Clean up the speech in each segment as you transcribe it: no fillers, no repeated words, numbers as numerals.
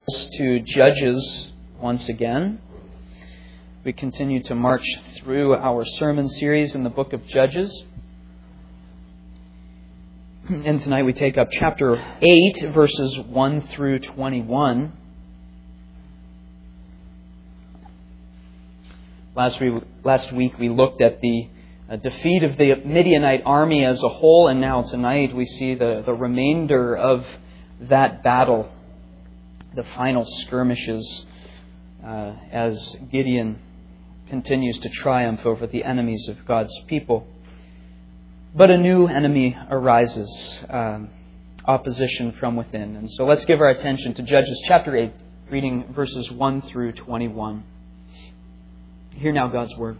To Judges once again. We continue to march through our sermon series in the book of Judges. And tonight we take up chapter 8, verses 1 through 21. Last week we looked at the defeat of the Midianite army as a whole, and now tonight we see the remainder of that battle. The final skirmishes as Gideon continues to triumph over the enemies of God's people. But a new enemy arises, opposition from within. And so let's give our attention to Judges chapter 8, reading verses 1 through 21. Hear now God's word.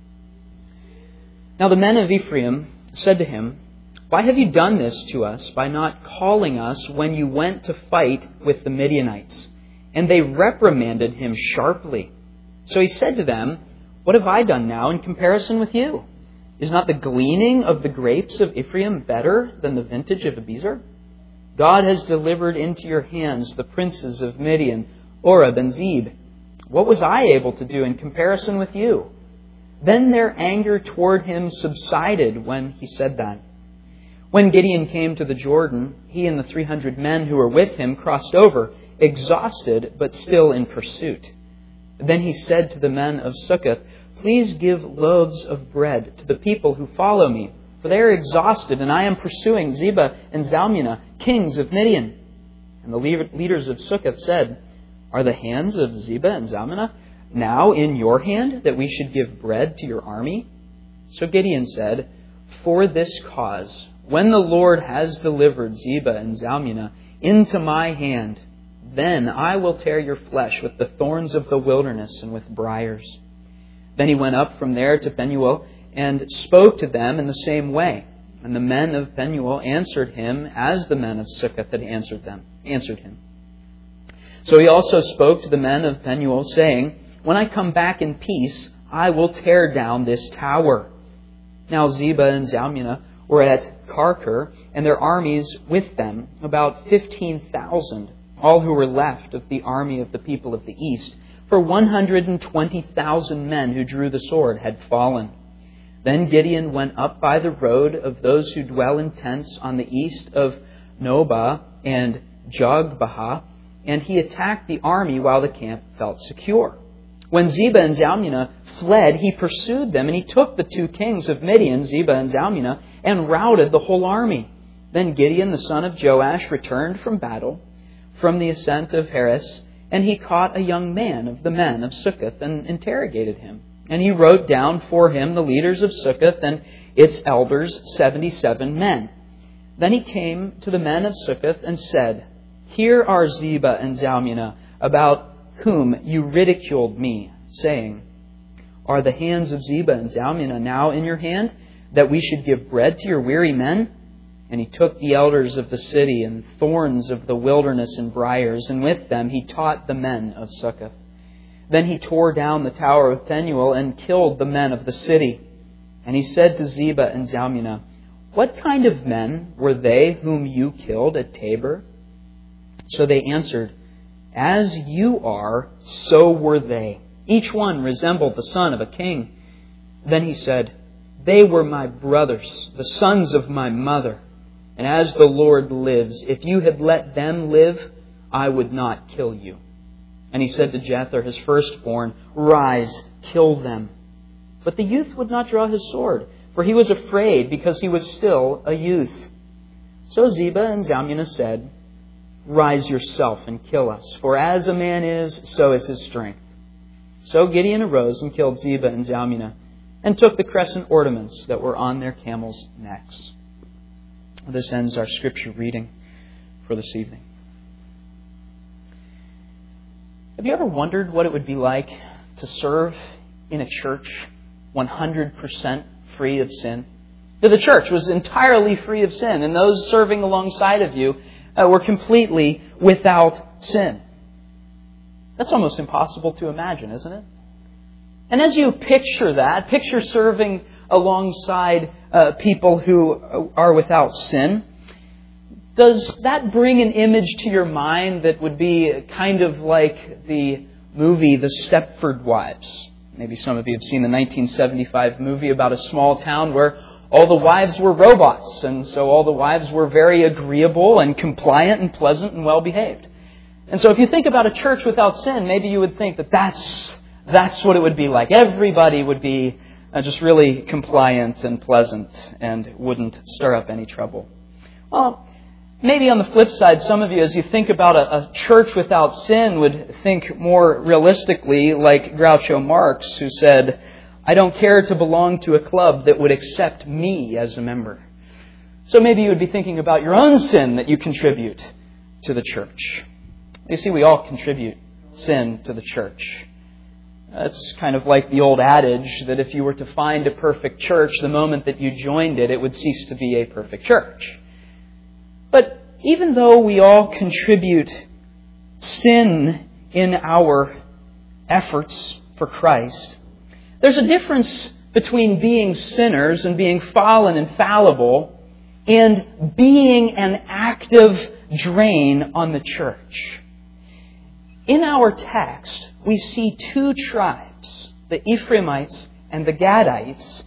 Now the men of Ephraim said to him, "Why have you done this to us by not calling us when you went to fight with the Midianites?" And they reprimanded him sharply. So he said to them, "What have I done now in comparison with you? Is not the gleaning of the grapes of Ephraim better than the vintage of Abiezer? God has delivered into your hands the princes of Midian, Oreb and Zeb. What was I able to do in comparison with you?" Then their anger toward him subsided when he said that. When Gideon came to the Jordan, he and the 300 men who were with him crossed over, exhausted but still in pursuit. Then he said to the men of Succoth, "Please give loaves of bread to the people who follow me, for they are exhausted, and I am pursuing Zebah and Zalmunna, kings of Midian." And the leaders of Succoth said, "Are the hands of Zebah and Zalmunna now in your hand, that we should give bread to your army?" So Gideon said, "For this cause, when the Lord has delivered Zebah and Zalmunna into my hand, then I will tear your flesh with the thorns of the wilderness and with briars." Then he went up from there to Penuel and spoke to them in the same way. And the men of Penuel answered him as the men of Succoth had answered him. So he also spoke to the men of Penuel, saying, "When I come back in peace, I will tear down this tower." Now Zebah and Zalmunna were at Karkor, and their armies with them, about 15,000, all who were left of the army of the people of the east, for 120,000 men who drew the sword had fallen. Then Gideon went up by the road of those who dwell in tents on the east of Nobah and Jogbehah, and he attacked the army while the camp felt secure. When Zebah and Zalmunna fled, he pursued them, and he took the 2 kings of Midian, Zebah and Zalmunna, and routed the whole army. Then Gideon, the son of Joash, returned from battle, from the ascent of Heres, and he caught a young man of the men of Succoth and interrogated him. And he wrote down for him the leaders of Succoth and its elders, 77 men. Then he came to the men of Succoth and said, "Here are Zebah and Zalmunna, about whom you ridiculed me, saying, 'Are the hands of Zebah and Zalmunna now in your hand, that we should give bread to your weary men?' And he took the elders of the city and thorns of the wilderness and briars, and with them he taught the men of Succoth. Then he tore down the tower of Penuel and killed the men of the city. And he said to Zebah and Zalmunna, 'What kind of men were they whom you killed at Tabor?' So they answered, 'As you are, so were they. Each one resembled the son of a king.' Then he said, 'They were my brothers, the sons of my mother. And as the Lord lives, if you had let them live, I would not kill you.' And he said to Jether, his firstborn, 'Rise, kill them.' But the youth would not draw his sword, for he was afraid, because he was still a youth. So Zebah and Zalmunna said, 'Rise yourself and kill us, for as a man is, so is his strength.' So Gideon arose and killed Zebah and Zalmunna, and took the crescent ornaments that were on their camels' necks." This ends our scripture reading for this evening. Have you ever wondered what it would be like to serve in a church 100% free of sin? That the church was entirely free of sin, and those serving alongside of you were completely without sin. That's almost impossible to imagine, isn't it? And as you picture that, picture serving alongside people who are without sin, Does that bring an image to your mind that would be kind of like the movie The Stepford Wives? Maybe some of you have seen the 1975 movie about a small town where all the wives were robots, and so all the wives were very agreeable and compliant and pleasant and well-behaved. And so if you think about a church without sin, maybe you would think that that's what it would be like. Everybody would be just really compliant and pleasant and wouldn't stir up any trouble. Well, maybe on the flip side, some of you, as you think about a church without sin, would think more realistically like Groucho Marx, who said, "I don't care to belong to a club that would accept me as a member." So maybe you would be thinking about your own sin that you contribute to the church. You see, we all contribute sin to the church. It's kind of like the old adage that if you were to find a perfect church, the moment that you joined it, it would cease to be a perfect church. But even though we all contribute sin in our efforts for Christ, there's a difference between being sinners and being fallen and fallible and being an active drain on the church. In our text, we see two tribes, the Ephraimites and the Gadites,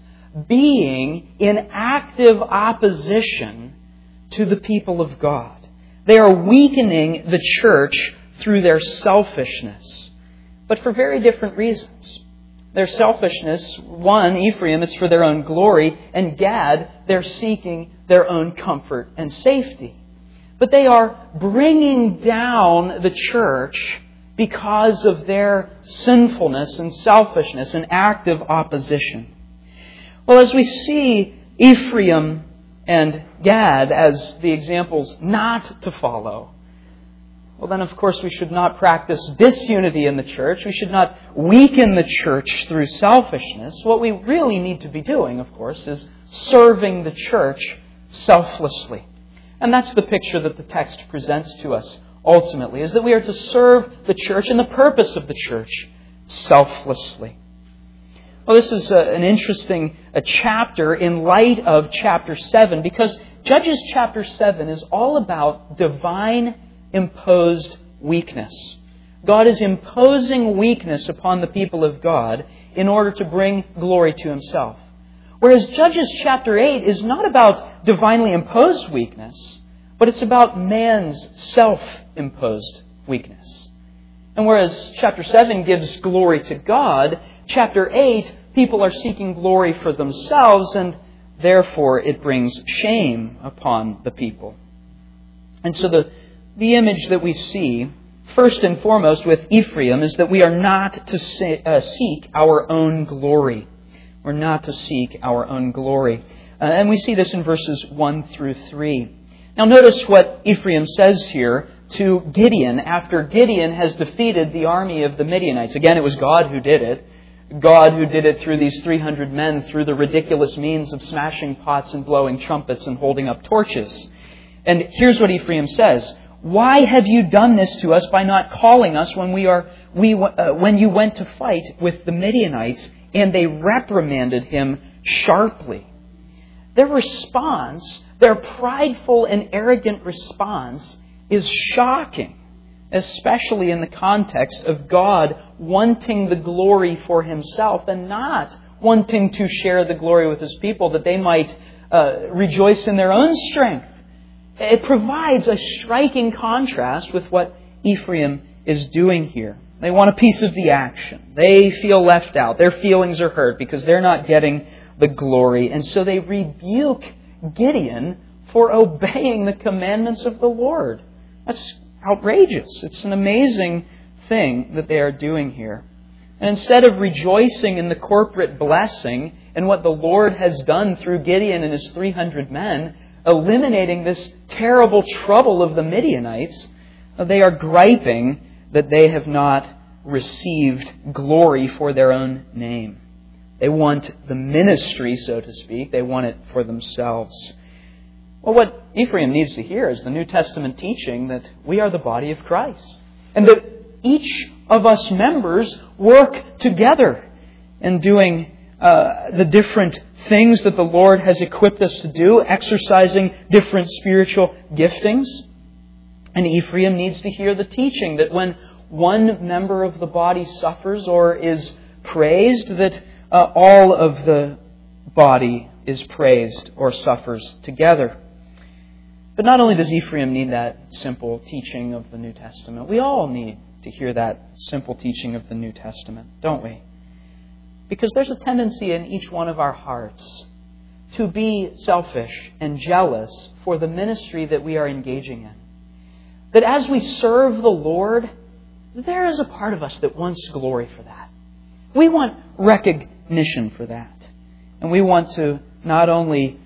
being in active opposition to the people of God. They are weakening the church through their selfishness, but for very different reasons. Their selfishness, one, Ephraim, it's for their own glory, and Gad, they're seeking their own comfort and safety. But they are bringing down the church because of their sinfulness and selfishness and active opposition. Well, as we see Ephraim and Gad as the examples not to follow, well then of course we should not practice disunity in the church. We should not weaken the church through selfishness. What we really need to be doing, of course, is serving the church selflessly. And that's the picture that the text presents to us ultimately, is that we are to serve the church and the purpose of the church selflessly. Well, this is an interesting chapter in light of chapter 7, because Judges chapter 7 is all about divine imposed weakness. God is imposing weakness upon the people of God in order to bring glory to Himself. Whereas Judges chapter 8 is not about divinely imposed weakness, but it's about man's self-imposed weakness. And whereas chapter 7 gives glory to God, chapter 8, people are seeking glory for themselves, and therefore it brings shame upon the people. And so the image that we see, first and foremost with Ephraim, is that we are not to seek our own glory. We're not to seek our own glory. And we see this in verses 1 through 3. Now notice what Ephraim says here to Gideon after Gideon has defeated the army of the Midianites. Again, it was God who did it. God who did it through these 300 men through the ridiculous means of smashing pots and blowing trumpets and holding up torches. And here's what Ephraim says. "Why have you done this to us by not calling us when you went to fight with the Midianites?" And they reprimanded him sharply. Their response, their prideful and arrogant response, is shocking, especially in the context of God wanting the glory for Himself and not wanting to share the glory with His people that they might rejoice in their own strength. It provides a striking contrast with what Ephraim is doing here. They want a piece of the action. They feel left out. Their feelings are hurt because they're not getting the glory. And so they rebuke Gideon for obeying the commandments of the Lord. That's outrageous. It's an amazing thing that they are doing here. And instead of rejoicing in the corporate blessing and what the Lord has done through Gideon and his 300 men, eliminating this terrible trouble of the Midianites, they are griping that they have not received glory for their own name. They want the ministry, so to speak. They want it for themselves. Well, what Ephraim needs to hear is the New Testament teaching that we are the body of Christ, and that each of us members work together in doing the different things that the Lord has equipped us to do, exercising different spiritual giftings. And Ephraim needs to hear the teaching that when one member of the body suffers or is praised, that all of the body is praised or suffers together. But not only does Ephraim need that simple teaching of the New Testament, we all need to hear that simple teaching of the New Testament, don't we? Because there's a tendency in each one of our hearts to be selfish and jealous for the ministry that we are engaging in. That as we serve the Lord, there is a part of us that wants glory for that. We want recognition for that. And we want to not only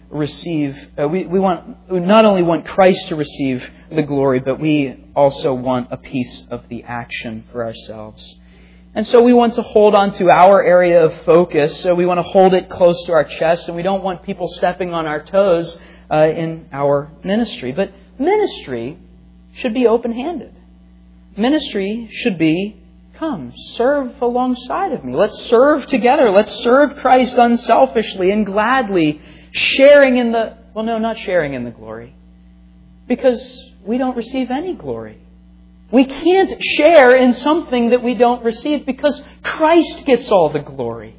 want Christ to receive the glory, but we also want a piece of the action for ourselves. And so we want to hold on to our area of focus. So we want to hold it close to our chest, and we don't want people stepping on our toes in our ministry. But ministry should be open-handed. Ministry should be, come, serve alongside of me. Let's serve together. Let's serve Christ unselfishly and gladly, sharing in the, well, no, not sharing in the glory, because we don't receive any glory. We can't share in something that we don't receive because Christ gets all the glory.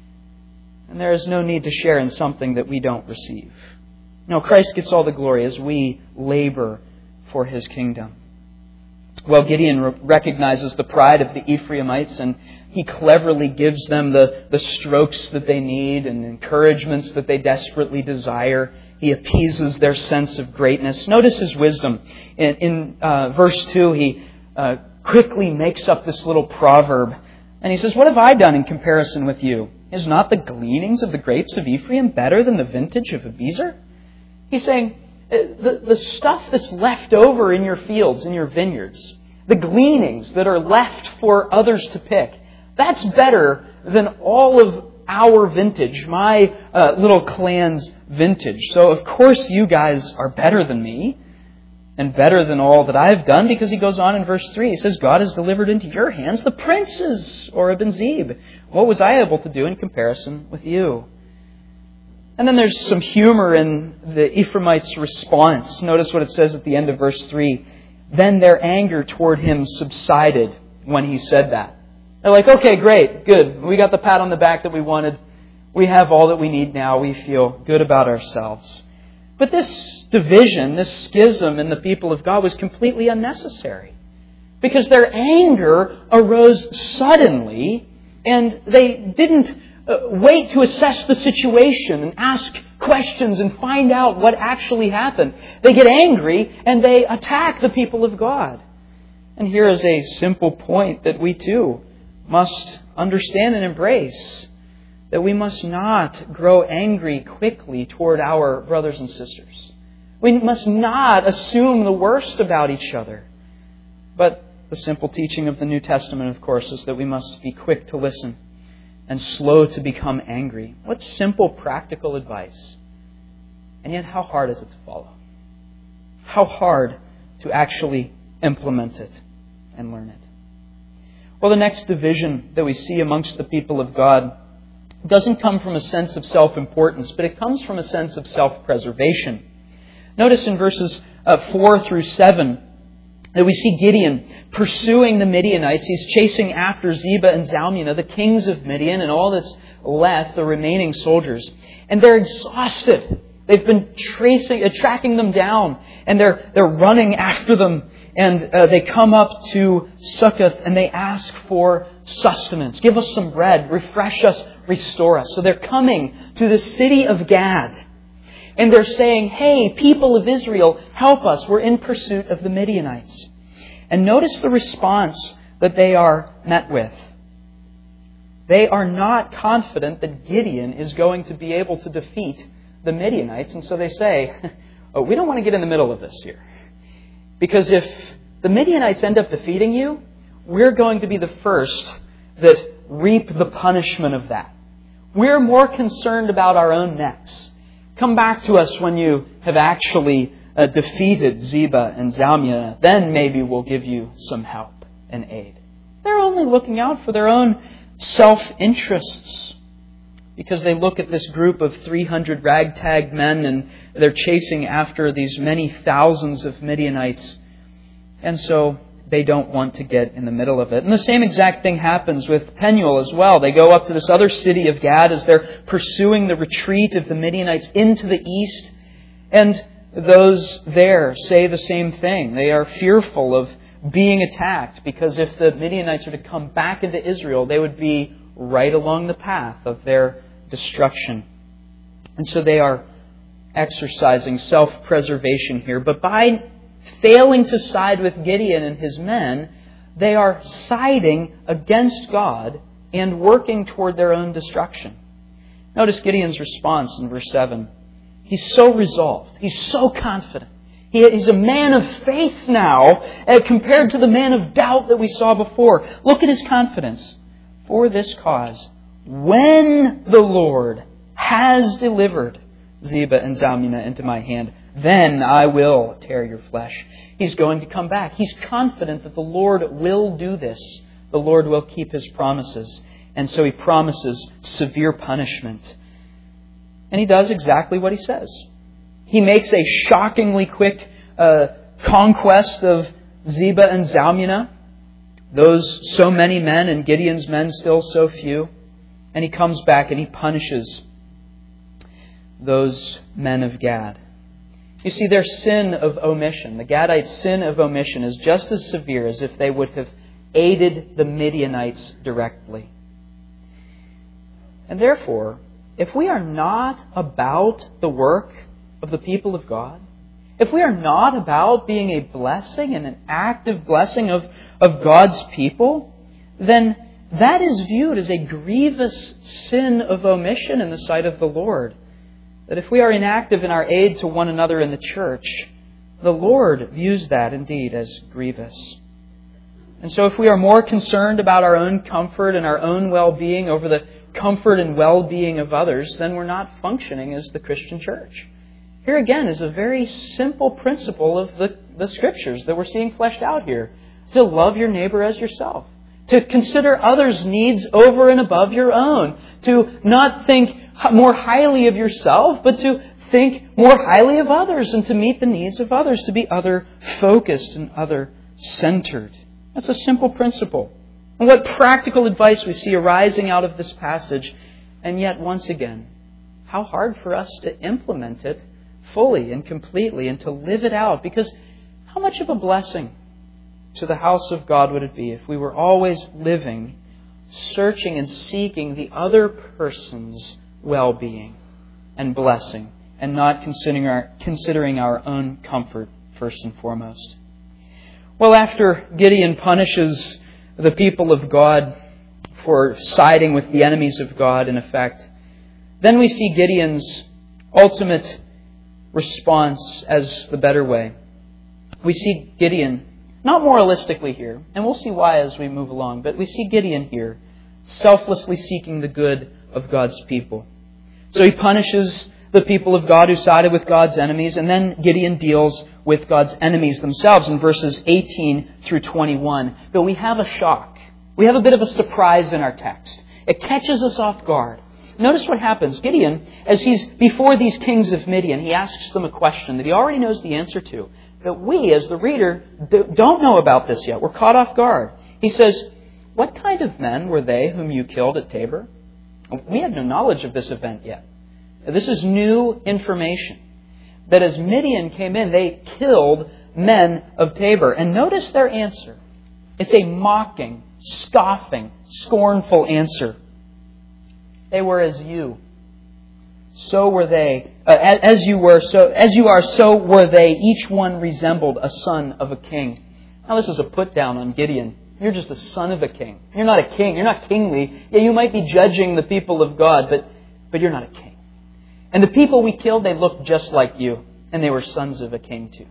And there is no need to share in something that we don't receive. No, Christ gets all the glory as we labor for His kingdom. Well, Gideon recognizes the pride of the Ephraimites, and he cleverly gives them the strokes that they need and encouragements that they desperately desire. He appeases their sense of greatness. Notice his wisdom. In verse 2, he quickly makes up this little proverb. And he says, "What have I done in comparison with you? Is not the gleanings of the grapes of Ephraim better than the vintage of Abiezer?" He's saying, the stuff that's left over in your fields, in your vineyards, the gleanings that are left for others to pick, that's better than all of our vintage, my little clan's vintage. So of course you guys are better than me and better than all that I've done, because he goes on in verse 3. He says, "God has delivered into your hands the princes, Oreb and Zeb. What was I able to do in comparison with you?" And then there's some humor in the Ephraimites' response. Notice what it says at the end of verse 3. "Then their anger toward him subsided when he said that." They're like, "Okay, great, good. We got the pat on the back that we wanted. We have all that we need now. We feel good about ourselves." But this division, this schism in the people of God was completely unnecessary, because their anger arose suddenly, and they didn't wait to assess the situation and ask questions and find out what actually happened. They get angry and they attack the people of God. And here is a simple point that we too must understand and embrace, that we must not grow angry quickly toward our brothers and sisters. We must not assume the worst about each other. But the simple teaching of the New Testament, of course, is that we must be quick to listen and slow to become angry. What simple, practical advice. And yet, how hard is it to follow? How hard to actually implement it and learn it? Well, the next division that we see amongst the people of God doesn't come from a sense of self-importance, but it comes from a sense of self-preservation. Notice in verses 4 through 7, that we see Gideon pursuing the Midianites. He's chasing after Zebah and Zalmunna, the kings of Midian, and all that's left, the remaining soldiers. And they're exhausted. They've been tracking them down, and they're running after them. And they come up to Succoth, and they ask for sustenance. Give us some bread. Refresh us. Restore us. So they're coming to the city of Gad. And they're saying, "Hey, people of Israel, help us. We're in pursuit of the Midianites." And notice the response that they are met with. They are not confident that Gideon is going to be able to defeat the Midianites. And so they say, "Oh, we don't want to get in the middle of this here. Because if the Midianites end up defeating you, we're going to be the first that reap the punishment of that. We're more concerned about our own necks. Come back to us when you have actually defeated Zebah and Zalmunna. Then maybe we'll give you some help and aid." They're only looking out for their own self-interests. because they look at this group of 300 ragtag men and they're chasing after these many thousands of Midianites. And so they don't want to get in the middle of it. And the same exact thing happens with Penuel as well. They go up to this other city of Gad as they're pursuing the retreat of the Midianites into the east. And those there say the same thing. They are fearful of being attacked because if the Midianites are to come back into Israel, they would be right along the path of their destruction. And so they are exercising self-preservation here. But by failing to side with Gideon and his men, they are siding against God and working toward their own destruction. Notice Gideon's response in verse 7. He's so resolved. He's so confident. He's a man of faith now compared to the man of doubt that we saw before. Look at his confidence. For this cause, when the Lord has delivered Zebah and Zalmunna into my hand, then I will tear your flesh. He's going to come back. He's confident that the Lord will do this. The Lord will keep His promises. And so He promises severe punishment. And He does exactly what He says. He makes a shockingly quick conquest of Zebah and Zalmunna. Those so many men and Gideon's men still so few. And He comes back and He punishes those men of Gad. You see, their sin of omission, the Gadites' sin of omission, is just as severe as if they would have aided the Midianites directly. And therefore, if we are not about the work of the people of God, if we are not about being a blessing and an active blessing of God's people, then that is viewed as a grievous sin of omission in the sight of the Lord. That if we are inactive in our aid to one another in the church, the Lord views that indeed as grievous. And so if we are more concerned about our own comfort and our own well-being over the comfort and well-being of others, then we're not functioning as the Christian church. Here again is a very simple principle of the Scriptures that we're seeing fleshed out here. To love your neighbor as yourself. To consider others' needs over and above your own. To not think more highly of yourself, but to think more highly of others and to meet the needs of others, to be other-focused and other-centered. That's a simple principle. And what practical advice we see arising out of this passage. And yet, once again, how hard for us to implement it fully and completely and to live it out. Because how much of a blessing to the house of God would it be if we were always living, searching and seeking the other person's well-being and blessing and not considering our own comfort first and foremost. Well, after Gideon punishes the people of God for siding with the enemies of God, in effect, then we see Gideon's ultimate response as the better way. We see Gideon, not moralistically here, and we'll see why as we move along, but we see Gideon here selflessly seeking the good of God's people. So he punishes the people of God who sided with God's enemies, and then Gideon deals with God's enemies themselves in verses 18 through 21. But we have a shock. We have a bit of a surprise in our text. It catches us off guard. Notice what happens. Gideon, as he's before these kings of Midian, he asks them a question that he already knows the answer to. But we, as the reader, don't know about this yet. We're caught off guard. He says, "What kind of men were they whom you killed at Tabor?" We have no knowledge of this event yet. This is new information. That as Midian came in, they killed men of Tabor. And notice their answer. It's a mocking, scoffing, scornful answer. They were as you. So were they. As you are, so were they. Each one resembled a son of a king. Now this is a put down on Gideon. You're just a son of a king. You're not a king. You're not kingly. Yeah, you might be judging the people of God, but you're not a king. And the people we killed, they looked just like you. And they were sons of a king too.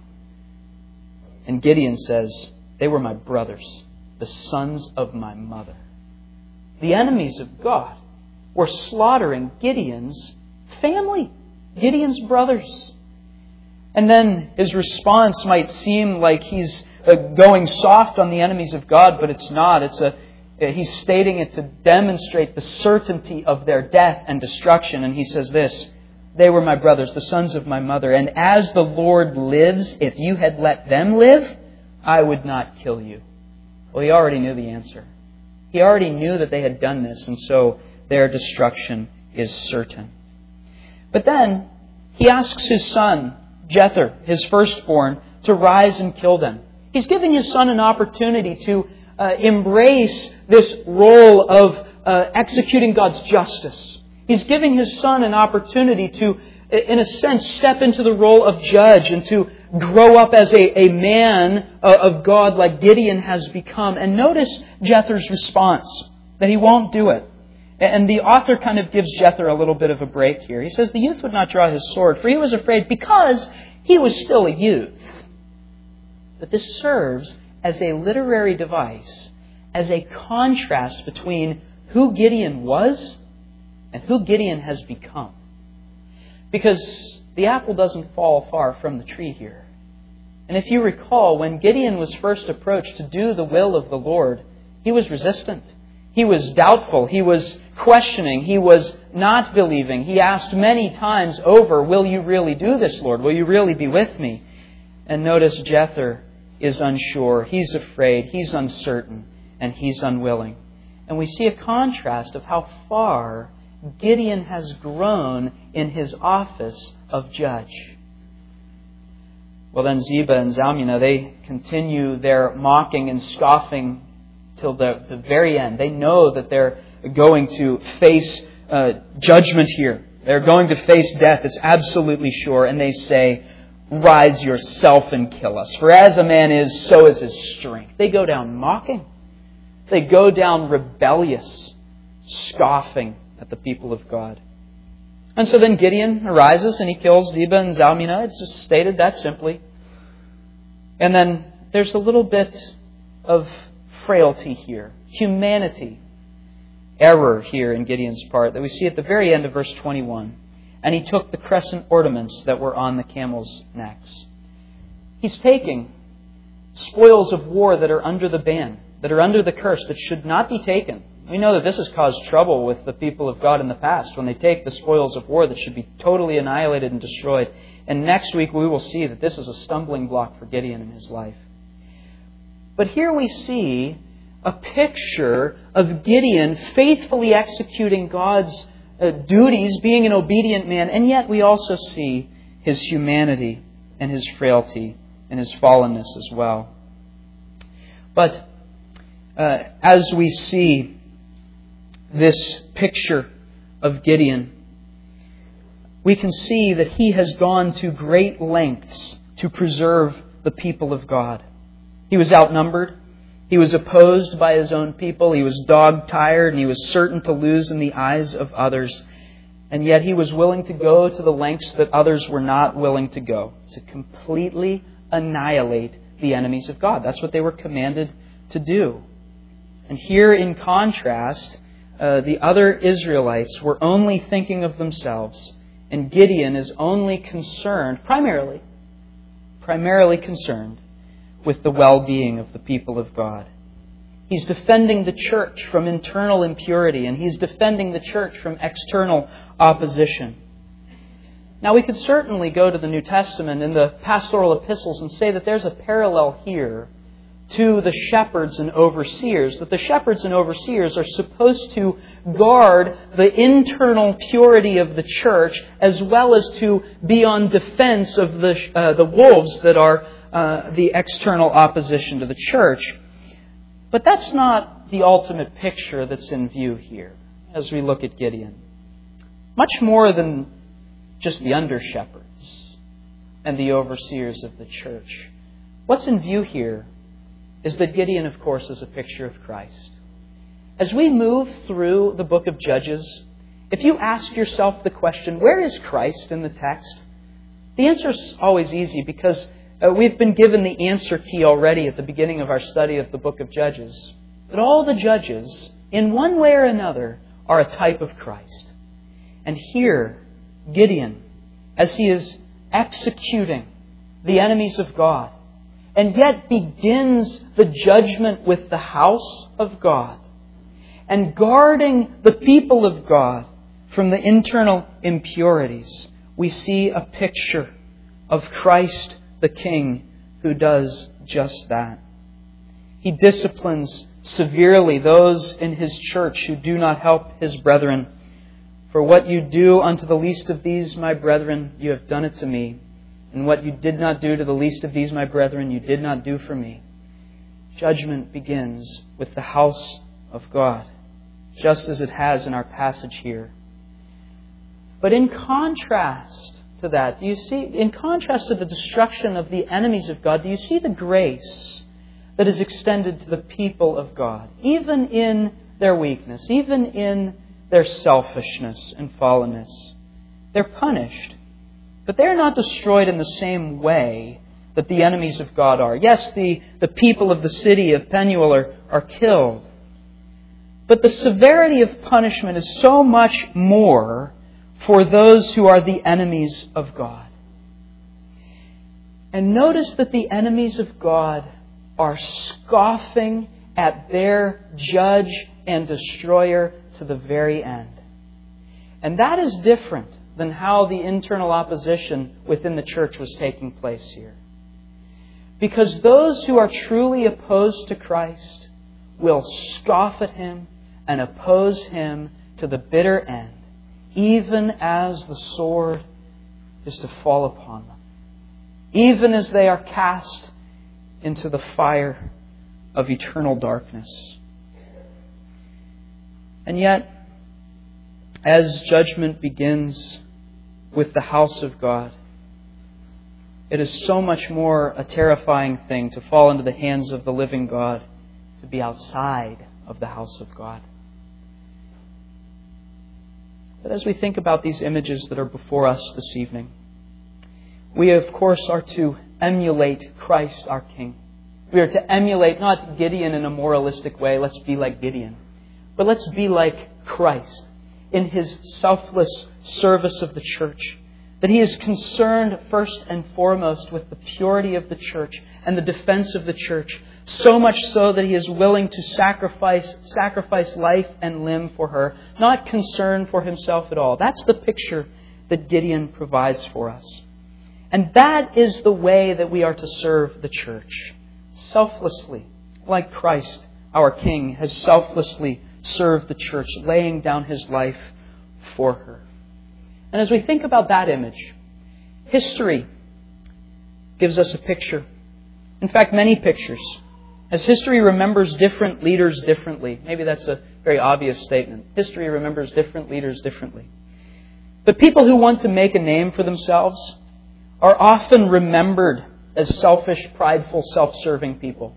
And Gideon says, they were my brothers, the sons of my mother. The enemies of God were slaughtering Gideon's family, Gideon's brothers. And then his response might seem like he's going soft on the enemies of God, but it's not. He's stating it to demonstrate the certainty of their death and destruction. And he says this, "They were my brothers, the sons of my mother. And as the Lord lives, if you had let them live, I would not kill you." Well, he already knew the answer. He already knew that they had done this, and so their destruction is certain. But then he asks his son, Jether, his firstborn, to rise and kill them. He's giving his son an opportunity to embrace this role of executing God's justice. He's giving his son an opportunity to, in a sense, step into the role of judge and to grow up as a man of God like Gideon has become. And notice Jether's response, that he won't do it. And the author kind of gives Jether a little bit of a break here. He says the youth would not draw his sword, for he was afraid because he was still a youth. But this serves as a literary device, as a contrast between who Gideon was and who Gideon has become. Because the apple doesn't fall far from the tree here. And if you recall, when Gideon was first approached to do the will of the Lord, he was resistant. He was doubtful. He was questioning. He was not believing. He asked many times over, "Will you really do this, Lord? Will you really be with me?" And notice Jether is unsure. He's afraid. He's uncertain. And he's unwilling. And we see a contrast of how far Gideon has grown in his office of judge. Well, then Zebah and Zalmunna, they continue their mocking and scoffing till the very end. They know that they're going to face judgment here. They're going to face death. It's absolutely sure. And they say, "Rise yourself and kill us. For as a man is, so is his strength." They go down mocking. They go down rebellious, scoffing at the people of God. And so then Gideon arises and he kills Zebah and Zalmunna. It's just stated that simply. And then there's a little bit of frailty here, humanity, error here in Gideon's part that we see at the very end of verse 21. And he took the crescent ornaments that were on the camels' necks. He's taking spoils of war that are under the ban, that are under the curse, that should not be taken. We know that this has caused trouble with the people of God in the past when they take the spoils of war that should be totally annihilated and destroyed. And next week we will see that this is a stumbling block for Gideon in his life. But here we see a picture of Gideon faithfully executing God's duties, being an obedient man, and yet we also see his humanity and his frailty and his fallenness as well. But as we see this picture of Gideon, we can see that he has gone to great lengths to preserve the people of God. He was outnumbered. He was opposed by his own people. He was dog-tired, and he was certain to lose in the eyes of others. And yet he was willing to go to the lengths that others were not willing to go, to completely annihilate the enemies of God. That's what they were commanded to do. And here, in contrast, the other Israelites were only thinking of themselves, and Gideon is only concerned, primarily concerned with the well-being of the people of God. He's defending the church from internal impurity, and he's defending the church from external opposition. Now, we could certainly go to the New Testament and the pastoral epistles and say that there's a parallel here to the shepherds and overseers, that the shepherds and overseers are supposed to guard the internal purity of the church as well as to be on defense of the wolves that are the external opposition to the church. But that's not the ultimate picture that's in view here as we look at Gideon. Much more than just the under-shepherds and the overseers of the church. What's in view here is that Gideon, of course, is a picture of Christ. As we move through the book of Judges, if you ask yourself the question, where is Christ in the text? The answer is always easy because we've been given the answer key already at the beginning of our study of the book of Judges. That all the judges, in one way or another, are a type of Christ. And here, Gideon, as he is executing the enemies of God, and yet begins the judgment with the house of God, and guarding the people of God from the internal impurities, we see a picture of Christ the King who does just that. He disciplines severely those in His church who do not help His brethren. For what you do unto the least of these, my brethren, you have done it to me. And what you did not do to the least of these, my brethren, you did not do for me. Judgment begins with the house of God, just as it has in our passage here. But in contrast to that, do you see, in contrast to the destruction of the enemies of God, do you see the grace that is extended to the people of God, even in their weakness, even in their selfishness and fallenness? They're punished, but they're not destroyed in the same way that the enemies of God are. Yes, the people of the city of Penuel are killed, but the severity of punishment is so much more for those who are the enemies of God. And notice that the enemies of God are scoffing at their judge and destroyer to the very end. And that is different than how the internal opposition within the church was taking place here. Because those who are truly opposed to Christ will scoff at Him and oppose Him to the bitter end, even as the sword is to fall upon them, even as they are cast into the fire of eternal darkness. And yet, as judgment begins with the house of God, it is so much more a terrifying thing to fall into the hands of the living God, to be outside of the house of God. But as we think about these images that are before us this evening, we of course are to emulate Christ our King. We are to emulate not Gideon in a moralistic way, let's be like Gideon, but let's be like Christ in His selfless service of the church. That He is concerned first and foremost with the purity of the church and the defense of the church, so much so that He is willing to sacrifice life and limb for her, not concerned for Himself at all. That's the picture that Gideon provides for us. And that is the way that we are to serve the church, selflessly, like Christ, our King, has selflessly served the church, laying down His life for her. And as we think about that image, history gives us a picture. In fact, many pictures. As history remembers different leaders differently. Maybe that's a very obvious statement. History remembers different leaders differently. But people who want to make a name for themselves are often remembered as selfish, prideful, self-serving people.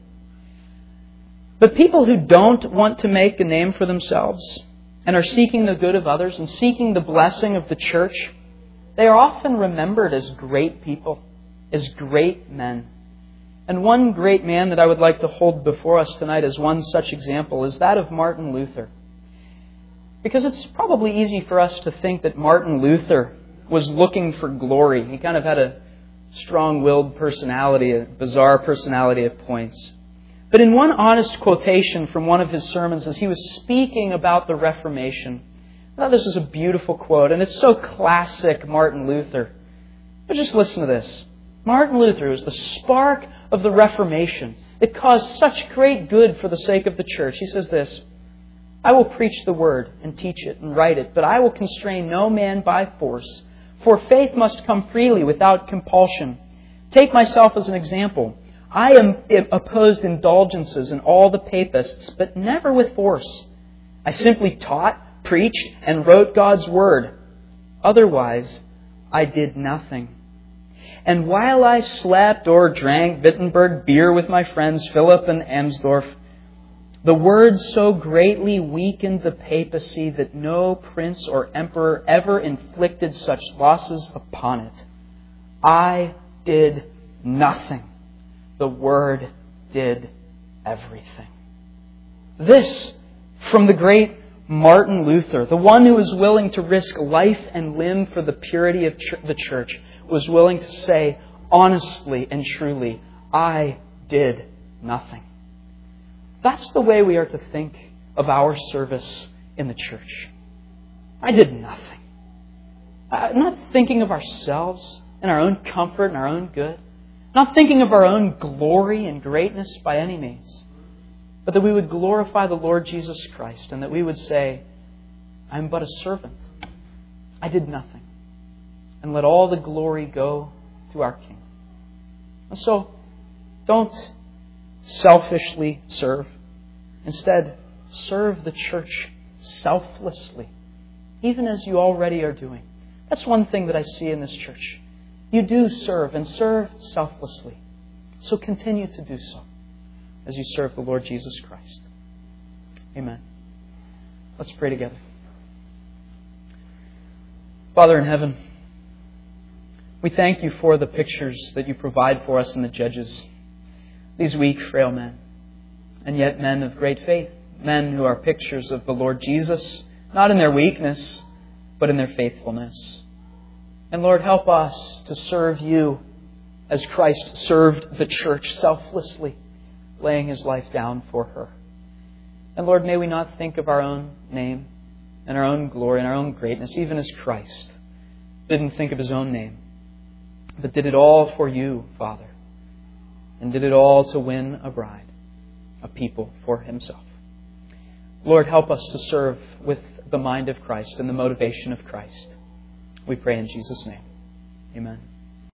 But people who don't want to make a name for themselves and are seeking the good of others and seeking the blessing of the church, they are often remembered as great people, as great men. And one great man that I would like to hold before us tonight as one such example is that of Martin Luther. Because it's probably easy for us to think that Martin Luther was looking for glory. He kind of had a strong-willed personality, a bizarre personality at points. But in one honest quotation from one of his sermons as he was speaking about the Reformation, I thought this was a beautiful quote, and it's so classic Martin Luther. But just listen to this. Martin Luther was the spark of the Reformation. It caused such great good for the sake of the church. He says this, "I will preach the word and teach it and write it, but I will constrain no man by force. For faith must come freely without compulsion. Take myself as an example. I am opposed indulgences in all the papists, but never with force. I simply taught, preached, and wrote God's word. Otherwise, I did nothing. And while I slept or drank Wittenberg beer with my friends Philip and Amsdorf, the word so greatly weakened the papacy that no prince or emperor ever inflicted such losses upon it. I did nothing. The Word did everything." This from the great Martin Luther, the one who was willing to risk life and limb for the purity of the church, was willing to say honestly and truly, "I did nothing." That's the way we are to think of our service in the church. I did nothing. Not thinking of ourselves and our own comfort and our own good. Not thinking of our own glory and greatness by any means. But that we would glorify the Lord Jesus Christ and that we would say, I'm but a servant. I did nothing. And let all the glory go to our King. And so, don't selfishly serve. Instead, serve the church selflessly, even as you already are doing. That's one thing that I see in this church. You do serve, and serve selflessly. So continue to do so as you serve the Lord Jesus Christ. Amen. Let's pray together. Father in heaven, we thank you for the pictures that you provide for us in the Judges. These weak, frail men, and yet men of great faith. Men who are pictures of the Lord Jesus, not in their weakness, but in their faithfulness. And Lord, help us to serve you as Christ served the church selflessly, laying his life down for her. And Lord, may we not think of our own name and our own glory and our own greatness, even as Christ didn't think of his own name, but did it all for you, Father, and did it all to win a bride, a people for himself. Lord, help us to serve with the mind of Christ and the motivation of Christ. We pray in Jesus' name. Amen.